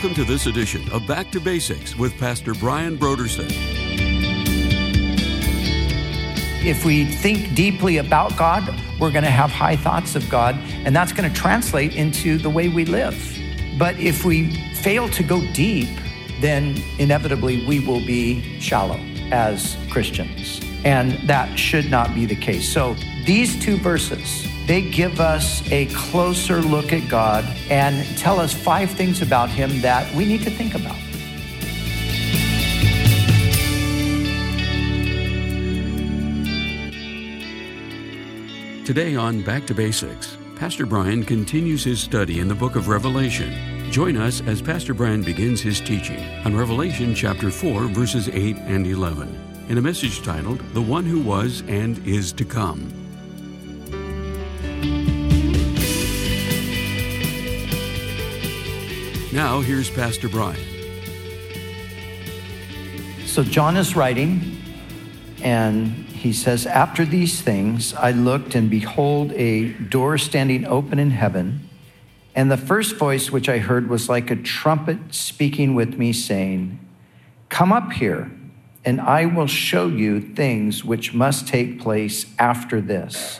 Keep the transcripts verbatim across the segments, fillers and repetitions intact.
Welcome to this edition of Back to Basics with Pastor Brian Brodersen. If we think deeply about God, we're going to have high thoughts of God, and that's going to translate into the way we live. But if we fail to go deep, then inevitably we will be shallow as Christians. And that should not be the case. So these two verses, they give us a closer look at God and tell us five things about him that we need to think about. Today on Back to Basics, Pastor Brian continues his study in the book of Revelation. Join us as Pastor Brian begins his teaching on Revelation chapter four, verses eight and eleven, in a message titled, The One Who Was and Is to Come. Now, here's Pastor Brian. So John is writing, and he says, after these things, I looked, and behold, a door standing open in heaven. And the first voice which I heard was like a trumpet speaking with me, saying, come up here, and I will show you things which must take place after this.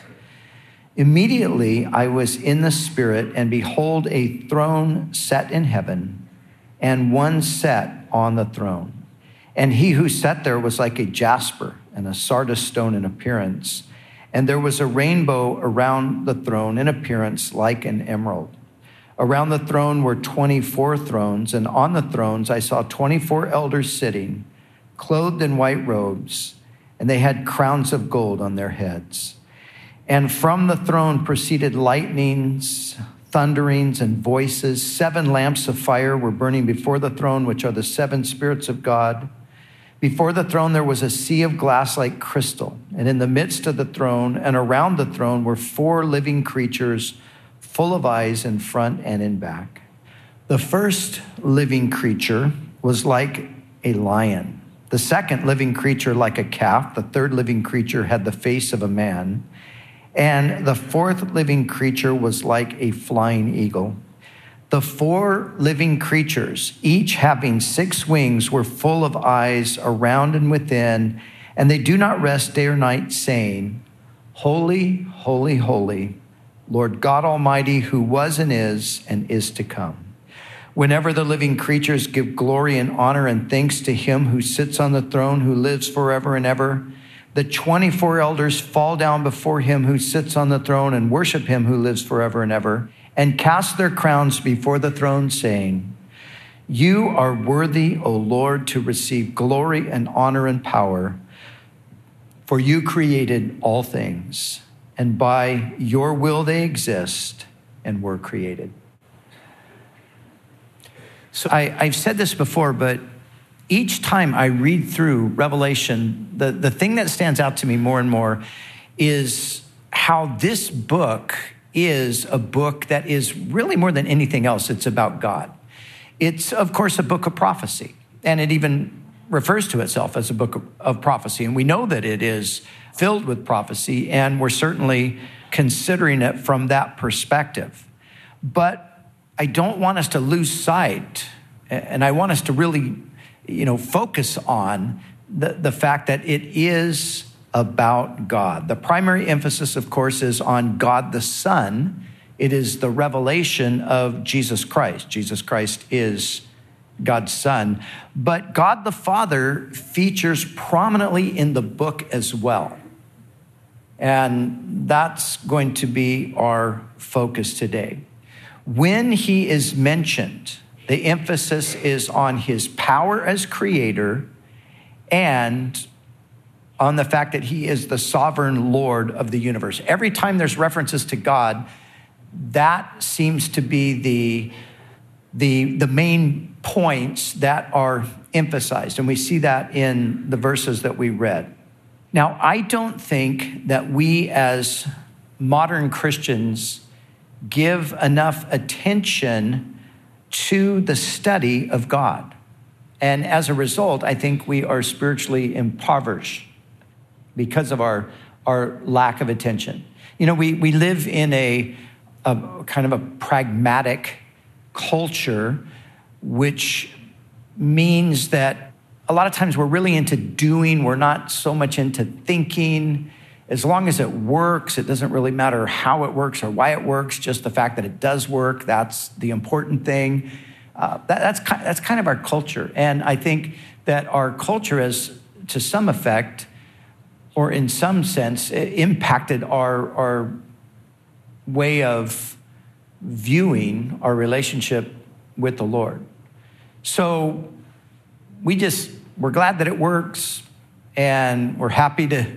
Immediately I was in the Spirit, and behold, a throne set in heaven, and one sat on the throne. And he who sat there was like a jasper and a sardis stone in appearance. And there was a rainbow around the throne in appearance like an emerald. Around the throne were twenty-four thrones, and on the thrones I saw twenty-four elders sitting, clothed in white robes, and they had crowns of gold on their heads. And from the throne proceeded lightnings, thunderings, and voices. Seven lamps of fire were burning before the throne, which are the seven spirits of God. Before the throne there was a sea of glass like crystal, and in the midst of the throne and around the throne were four living creatures, full of eyes in front and in back. The first living creature was like a lion. The second living creature like a calf. The third living creature had the face of a man. And the fourth living creature was like a flying eagle. The four living creatures, each having six wings, were full of eyes around and within, and they do not rest day or night, saying, holy, holy, holy, Lord God Almighty, who was and is and is to come. Whenever the living creatures give glory and honor and thanks to him who sits on the throne, who lives forever and ever, the twenty-four elders fall down before him who sits on the throne and worship him who lives forever and ever, and cast their crowns before the throne, saying, you are worthy, O Lord, to receive glory and honor and power, for you created all things, and by your will they exist and were created. So I, I've said this before, but each time I read through Revelation, the, the thing that stands out to me more and more is how this book is a book that is really more than anything else, it's about God. It's, of course, a book of prophecy, and it even refers to itself as a book of, of prophecy. And we know that it is filled with prophecy, and we're certainly considering it from that perspective. But I don't want us to lose sight, and I want us to really you know, focus on the, the fact that it is about God. The primary emphasis, of course, is on God the Son. It is the revelation of Jesus Christ. Jesus Christ is God's Son. But God the Father features prominently in the book as well. And that's going to be our focus today. When he is mentioned, the emphasis is on his power as creator and on the fact that he is the sovereign Lord of the universe. Every time there's references to God, that seems to be the, the, the main points that are emphasized. And we see that in the verses that we read. Now, I don't think that we as modern Christians give enough attention to the study of God. And as a result, I think we are spiritually impoverished because of our, our lack of attention. You know, we, we live in a, a kind of a pragmatic culture which means that a lot of times we're really into doing. We're not so much into thinking. As long as it works, it doesn't really matter how it works or why it works, just the fact that it does work, that's the important thing. Uh, that, that's, that's kind of our culture. And I think that our culture has, to some effect, or in some sense, impacted our, our way of viewing our relationship with the Lord. So we just, we're glad that it works, and we're happy to,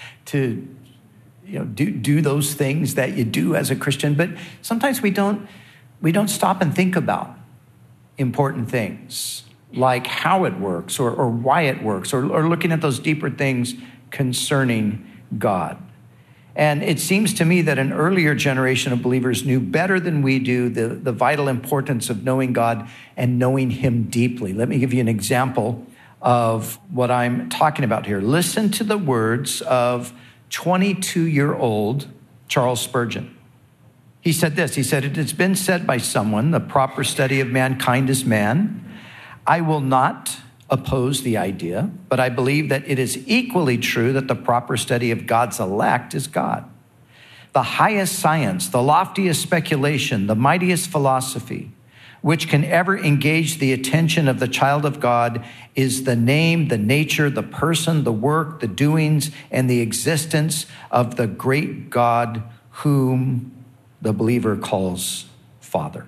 to you know, do, do those things that you do as a Christian. But sometimes we don't, we don't stop and think about important things, like how it works or, or why it works, or, or looking at those deeper things concerning God. And it seems to me that an earlier generation of believers knew better than we do the, the vital importance of knowing God and knowing him deeply. Let me give you an example of what I'm talking about here. Listen to the words of twenty-two-year-old Charles Spurgeon. He said this, he said, "It has been said by someone, the proper study of mankind is man. I will not oppose the idea, but I believe that it is equally true that the proper study of God's elect is God. The highest science, the loftiest speculation, the mightiest philosophy, which can ever engage the attention of the child of God is the name, the nature, the person, the work, the doings, and the existence of the great God whom the believer calls Father.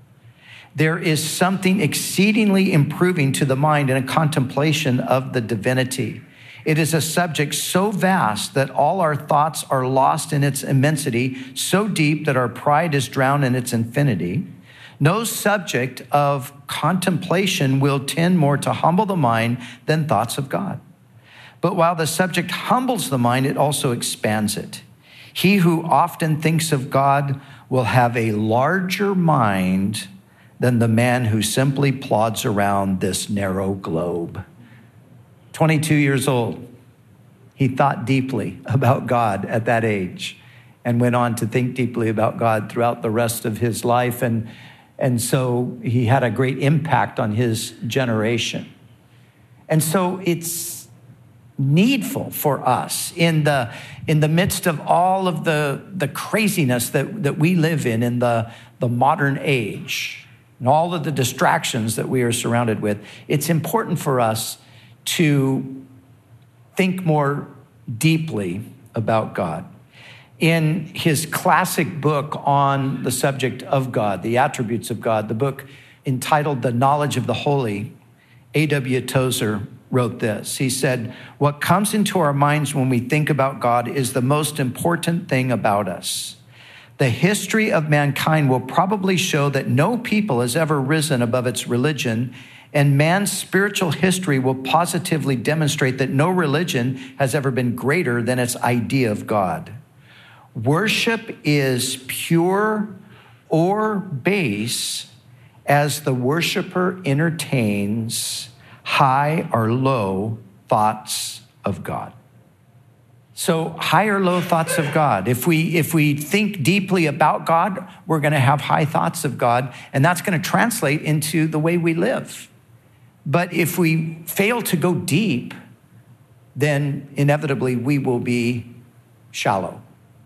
There is something exceedingly improving to the mind in a contemplation of the divinity. It is a subject so vast that all our thoughts are lost in its immensity, so deep that our pride is drowned in its infinity. No subject of contemplation will tend more to humble the mind than thoughts of God. But while the subject humbles the mind, it also expands it. He who often thinks of God will have a larger mind than the man who simply plods around this narrow globe." twenty-two years old. He thought deeply about God at that age and went on to think deeply about God throughout the rest of his life. And, and so he had a great impact on his generation. And so it's needful for us in the, in the midst of all of the, the craziness that, that we live in, in the, the modern age, and all of the distractions that we are surrounded with, it's important for us to think more deeply about God. In his classic book on the subject of God, the attributes of God, the book entitled The Knowledge of the Holy, A W Tozer wrote this. He said, "What comes into our minds when we think about God is the most important thing about us. The history of mankind will probably show that no people has ever risen above its religion, and man's spiritual history will positively demonstrate that no religion has ever been greater than its idea of God. Worship is pure or base as the worshiper entertains high or low thoughts of God." So high or low thoughts of God. If we if we think deeply about God, we're going to have high thoughts of God, and that's going to translate into the way we live. But if we fail to go deep, then inevitably we will be shallow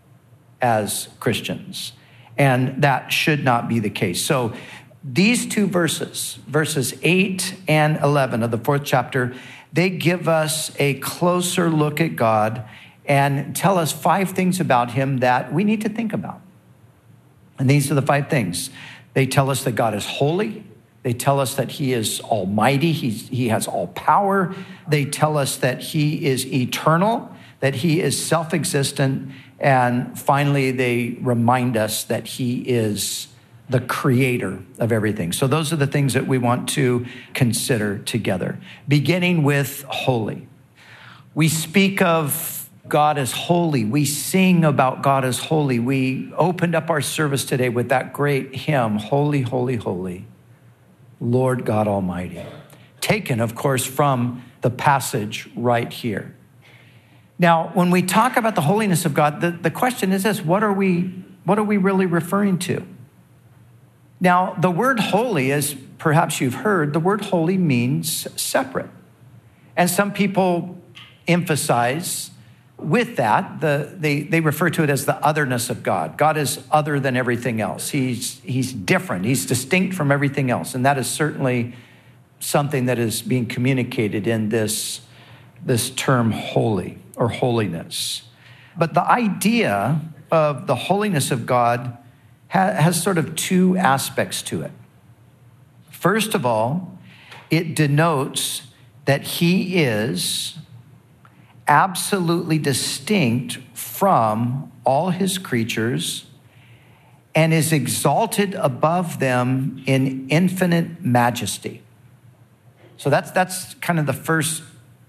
as Christians, and that should not be the case. So these two verses, verses eight and eleven of the fourth chapter, they give us a closer look at God and tell us five things about him that we need to think about. And these are the five things. They tell us that God is holy. They tell us that he is almighty. He's, he has all power. They tell us that he is eternal, that he is self-existent. And finally, they remind us that he is the creator of everything. So those are the things that we want to consider together, beginning with holy. We speak of God as holy. We sing about God as holy. We opened up our service today with that great hymn, Holy, Holy, Holy, Lord God Almighty, taken, of course, from the passage right here. Now, when we talk about the holiness of God, the, the question is this: what are we, what are we really referring to? Now, the word holy, as perhaps you've heard, the word holy means separate. And some people emphasize with that, the, they, they refer to it as the otherness of God. God is other than everything else. He's, he's different. He's distinct from everything else. And that is certainly something that is being communicated in this, this term holy or holiness. But the idea of the holiness of God ha- has sort of two aspects to it. First of all, it denotes that he is absolutely distinct from all his creatures and is exalted above them in infinite majesty. So that's that's kind of the first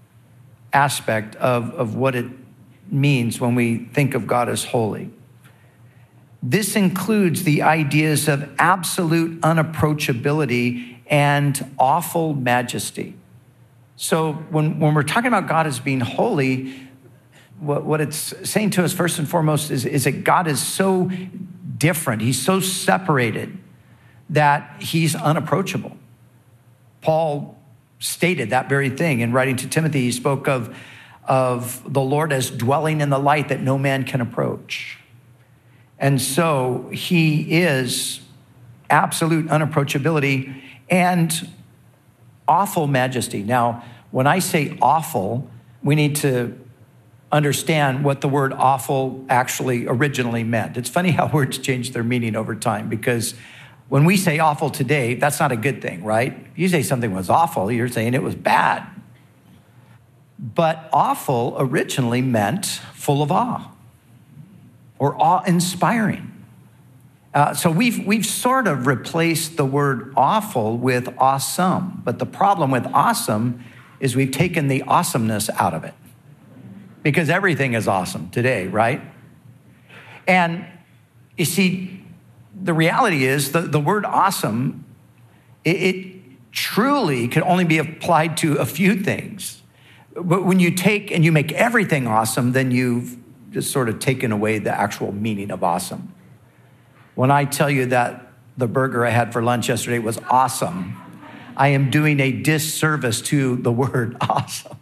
aspect of, of what it means when we think of God as holy. This includes the ideas of absolute unapproachability and awful majesty. So when, when we're talking about God as being holy, what, what it's saying to us first and foremost is, is that God is so different. He's so separated that he's unapproachable. Paul stated that very thing in writing to Timothy. He spoke of, of the Lord as dwelling in the light that no man can approach. And so he is absolute unapproachability and awful majesty. Now, when I say awful, we need to understand what the word awful actually originally meant. It's funny how words change their meaning over time, because when we say awful today, that's not a good thing, right? If you say something was awful, you're saying it was bad. But awful originally meant full of awe or awe-inspiring. Uh, so we've we've sort of replaced the word awful with awesome. But the problem with awesome is we've taken the awesomeness out of it, because everything is awesome today, right? And you see, the reality is the, the word awesome, it, it truly can only be applied to a few things. But when you take and you make everything awesome, then you've just sort of taken away the actual meaning of awesome. When I tell you that the burger I had for lunch yesterday was awesome, I am doing a disservice to the word awesome.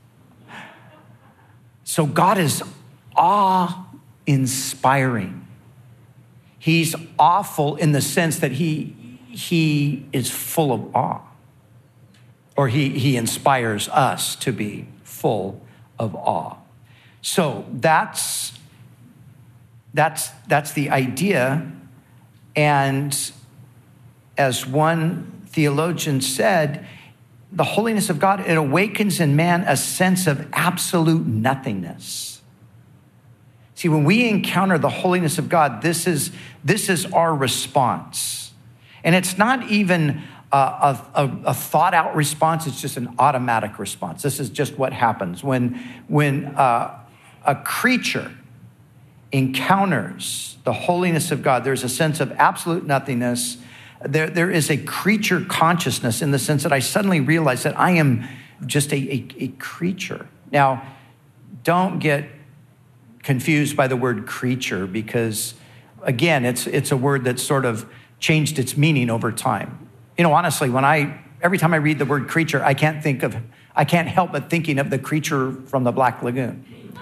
So God is awe-inspiring. He's awful in the sense that he, he is full of awe. Or he, he inspires us to be full of awe. So that's, that's, that's the idea. And as one theologian said, the holiness of God, it awakens in man a sense of absolute nothingness. See, when we encounter the holiness of God, this is, this is our response. And it's not even a, a, a thought out response, it's just an automatic response. This is just what happens. When, when uh, a creature encounters the holiness of God, there's a sense of absolute nothingness. There, there is a creature consciousness in the sense that I suddenly realize that I am just a, a, a creature. Now, don't get confused by the word creature, because, again, it's it's a word that's sort of changed its meaning over time. You know, honestly, when I every time I read the word creature, I can't think of I can't help but thinking of the creature from the Black Lagoon.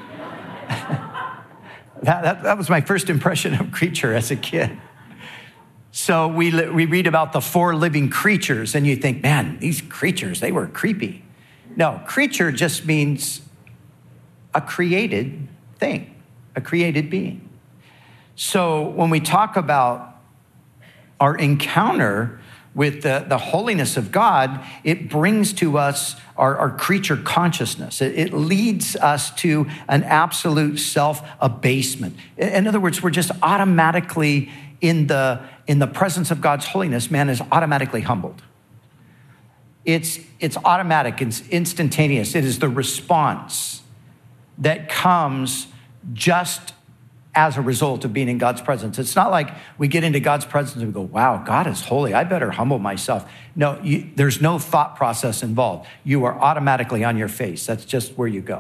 That, that, that was my first impression of creature as a kid. So we, we read about the four living creatures, and you think, man, these creatures, they were creepy. No, creature just means a created thing, a created being. So when we talk about our encounter with the, the holiness of God, it brings to us our, our creature consciousness. It, it leads us to an absolute self-abasement. In other words, we're just automatically in the, in the presence of God's holiness, man is automatically humbled. It's, it's automatic, it's instantaneous. It is the response that comes just as a result of being in God's presence. It's not like we get into God's presence and we go, wow, God is holy, I better humble myself. No, you, there's no thought process involved. You are automatically on your face. That's just where you go.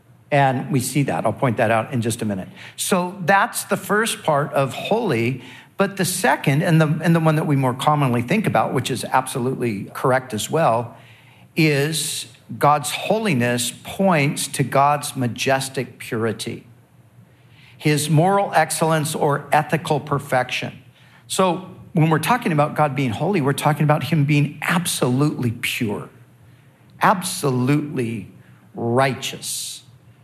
And we see that. I'll point that out in just a minute. So that's the first part of holy. But the second, and the, and the one that we more commonly think about, which is absolutely correct as well, is God's holiness points to God's majestic purity, his moral excellence or ethical perfection. So when we're talking about God being holy, we're talking about him being absolutely pure, absolutely righteous.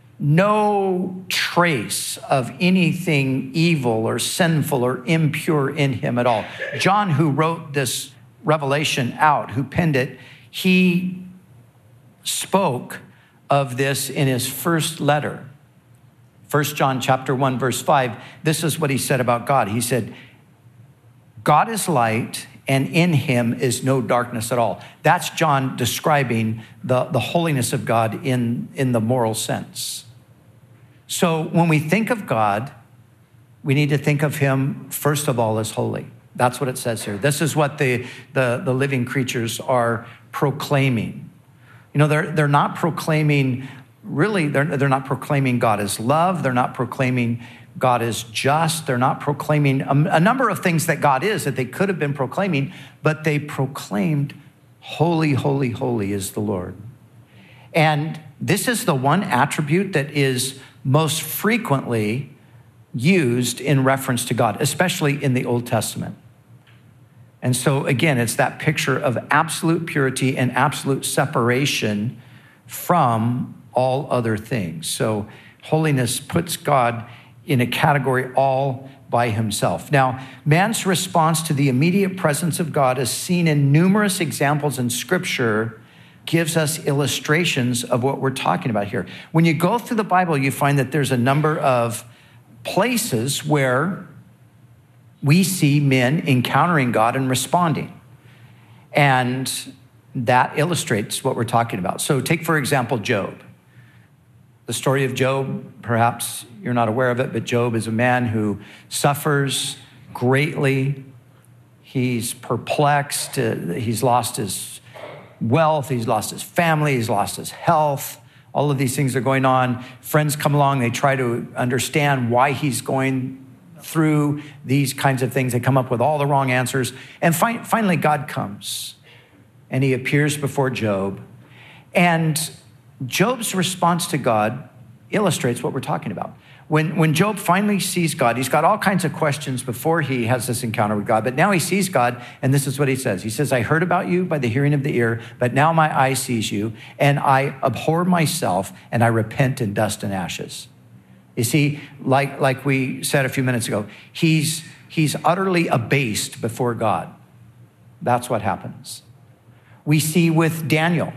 No trace of anything evil or sinful or impure in him at all. John, who wrote this revelation out, who penned it, he spoke of this in his first letter. First John chapter one, verse five, this is what he said about God. He said, God is light, and in him is no darkness at all. That's John describing the, the holiness of God in, in the moral sense. So when we think of God, we need to think of him, first of all, as holy. That's what it says here. This is what the, the, the living creatures are proclaiming. You know, they're, they're not proclaiming, really, they're, they're not proclaiming God as love. They're not proclaiming God is just. They're not proclaiming a, a number of things that God is that they could have been proclaiming, but they proclaimed, holy, holy, holy is the Lord. And this is the one attribute that is most frequently used in reference to God, especially in the Old Testament. And so again, it's that picture of absolute purity and absolute separation from all other things. So holiness puts God in a category all by himself. Now, man's response to the immediate presence of God, as seen in numerous examples in Scripture, gives us illustrations of what we're talking about here. When you go through the Bible, you find that there's a number of places where we see men encountering God and responding. And that illustrates what we're talking about. So take, for example, Job. The story of Job, perhaps you're not aware of it, but Job is a man who suffers greatly. He's perplexed. Uh, he's lost his wealth. He's lost his family. He's lost his health. All of these things are going on. Friends come along. They try to understand why he's going through these kinds of things. They come up with all the wrong answers. And fi- finally, God comes, and he appears before Job. And Job's response to God illustrates what we're talking about. When, when Job finally sees God, he's got all kinds of questions before he has this encounter with God, but now he sees God, and this is what he says. He says, I heard about you by the hearing of the ear, but now my eye sees you, and I abhor myself, and I repent in dust and ashes. You see, like, like we said a few minutes ago, he's, he's utterly abased before God. That's what happens. We see with Daniel,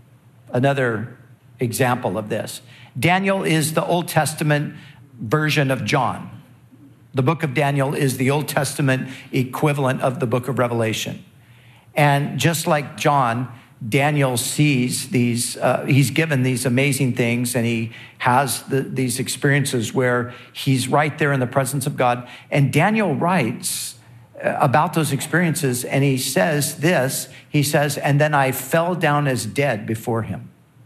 another example of this. Daniel is the Old Testament version of John. The book of Daniel is the Old Testament equivalent of the book of Revelation. And just like John, Daniel sees these, uh, he's given these amazing things, and he has the, these experiences where he's right there in the presence of God. And Daniel writes about those experiences, and he says this, he says, and then I fell down as dead before him.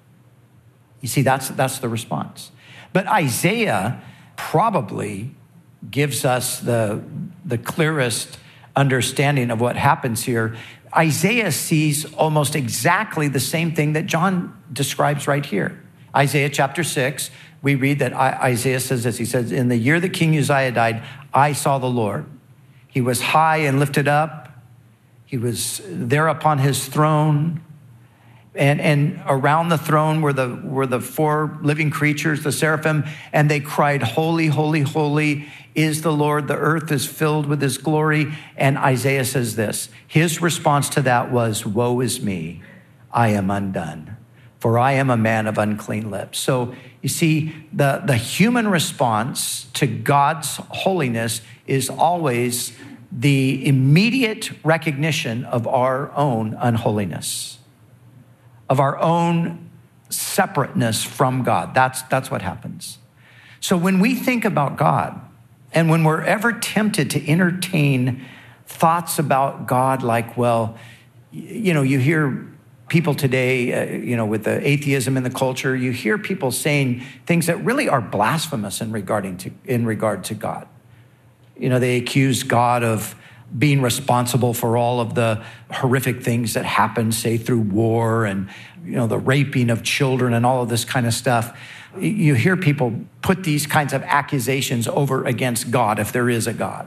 You see, that's, that's the response. But Isaiah probably gives us the, the clearest understanding of what happens here. Isaiah sees almost exactly the same thing that John describes right here. Isaiah chapter six, we read that Isaiah says this. He says, in the year that King Uzziah died, I saw the Lord. He was high and lifted up. He was there upon his throne. And, and around the throne were the, were the four living creatures, the seraphim, and they cried, holy, holy, holy is the Lord. The earth is filled with his glory. And Isaiah says this, his response to that was, woe is me, I am undone, for I am a man of unclean lips. So you see, the, the human response to God's holiness is always the immediate recognition of our own unholiness, of our own separateness from God. That's, that's what happens. So when we think about God, and when we're ever tempted to entertain thoughts about God like, well, you know, you hear people today, uh, you know, with the atheism in the culture, you hear people saying things that really are blasphemous in regarding to, in regard to God. You know, they accuse God of being responsible for all of the horrific things that happen, say through war and, you know, the raping of children and all of this kind of stuff. You hear people put these kinds of accusations over against God, if there is a God.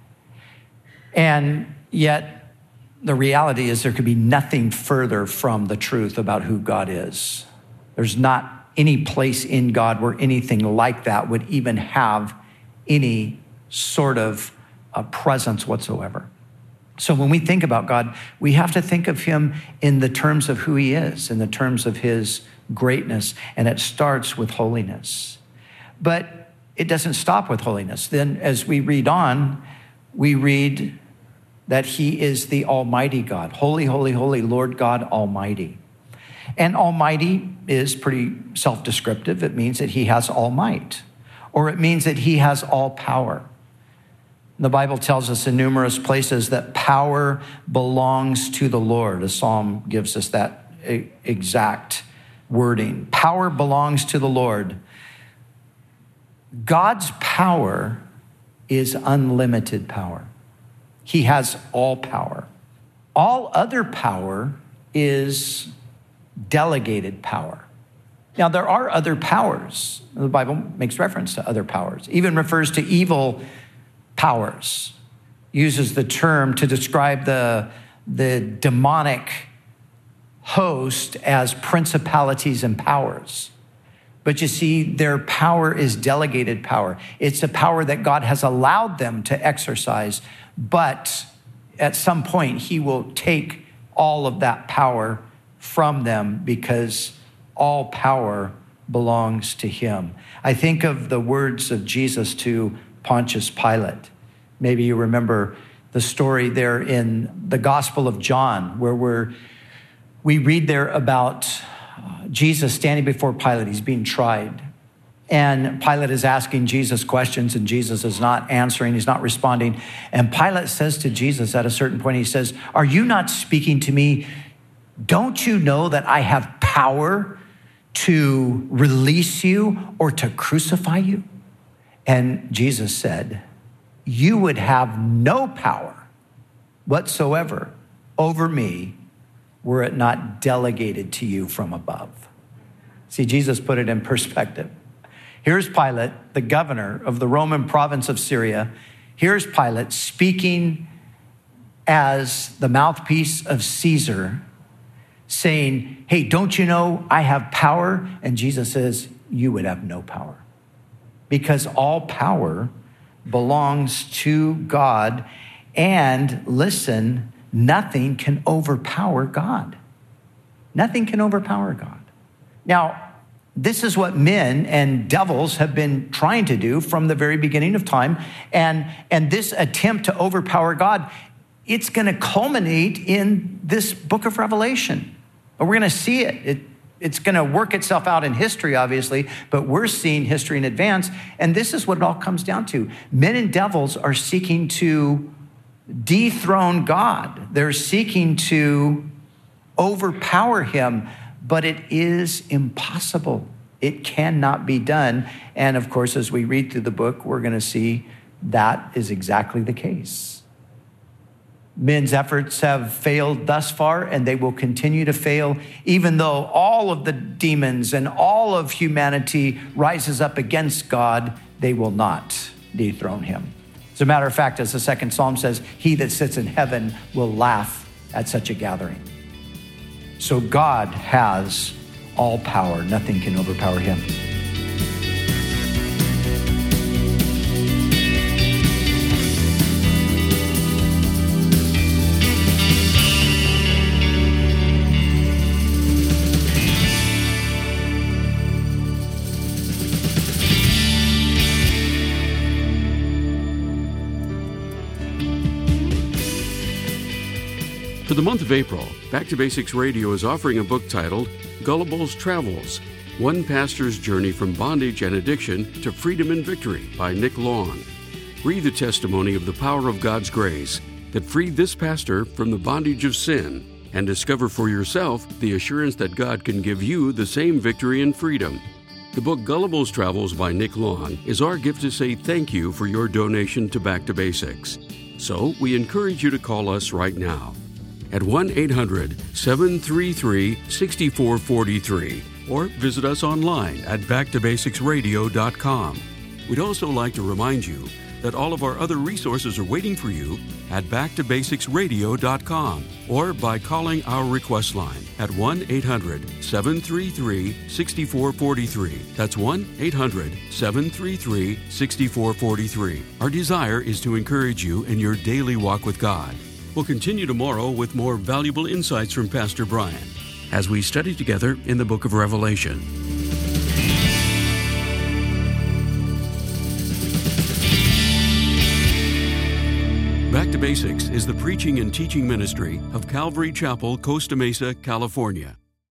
And yet the reality is there could be nothing further from the truth about who God is. There's not any place in God where anything like that would even have any sort of a presence whatsoever. So when we think about God, we have to think of him in the terms of who he is, in the terms of his greatness, and it starts with holiness. But it doesn't stop with holiness. Then as we read on, we read that he is the Almighty God. Holy, holy, holy, Lord God Almighty. And Almighty is pretty self-descriptive. It means that he has all might, or it means that he has all power. The Bible tells us in numerous places that power belongs to the Lord. A psalm gives us that exact wording. Power belongs to the Lord. God's power is unlimited power. He has all power. All other power is delegated power. Now, there are other powers. The Bible makes reference to other powers, even refers to evil powers, uses the term to describe the, the demonic host as principalities and powers. But you see, their power is delegated power. It's a power that God has allowed them to exercise, but at some point he will take all of that power from them because all power belongs to him. I think of the words of Jesus to Pontius Pilate. Maybe you remember the story there in the Gospel of John, where we're, we read there about Jesus standing before Pilate. He's being tried. And Pilate is asking Jesus questions, and Jesus is not answering. He's not responding. And Pilate says to Jesus at a certain point, he says, "Are you not speaking to me? Don't you know that I have power to release you or to crucify you?" And Jesus said, "You would have no power whatsoever over me were it not delegated to you from above." See, Jesus put it in perspective. Here's Pilate, the governor of the Roman province of Syria. Here's Pilate speaking as the mouthpiece of Caesar, saying, "Hey, don't you know I have power?" And Jesus says, "You would have no power." Because all power belongs to God. And listen, nothing can overpower God. Nothing can overpower God. Now, this is what men and devils have been trying to do from the very beginning of time. And, and this attempt to overpower God, it's going to culminate in this book of Revelation. We're going to see it. it It's going to work itself out in history, obviously, but we're seeing history in advance. And this is what it all comes down to. Men and devils are seeking to dethrone God. They're seeking to overpower him, but it is impossible. It cannot be done. And of course, as we read through the book, we're going to see that is exactly the case. Men's efforts have failed thus far, and they will continue to fail, even though all of the demons and all of humanity rises up against God, they will not dethrone him. As a matter of fact, as the second Psalm says, he that sits in heaven will laugh at such a gathering. So God has all power. Nothing can overpower him. For the month of April, Back to Basics Radio is offering a book titled Gullible's Travels, One Pastor's Journey from Bondage and Addiction to Freedom and Victory by Nick Long. Read the testimony of the power of God's grace that freed this pastor from the bondage of sin, and discover for yourself the assurance that God can give you the same victory and freedom. The book Gullible's Travels by Nick Long is our gift to say thank you for your donation to Back to Basics. So we encourage you to call us right now at one eight hundred seven three three six four four three or visit us online at back to basics radio dot com. We'd also like to remind you that all of our other resources are waiting for you at back to basics radio dot com or by calling our request line at one eight hundred seven three three six four four three. That's one eight hundred seven three three six four four three. Our desire is to encourage you in your daily walk with God. We'll continue tomorrow with more valuable insights from Pastor Brian as we study together in the book of Revelation. Back to Basics is the preaching and teaching ministry of Calvary Chapel, Costa Mesa, California.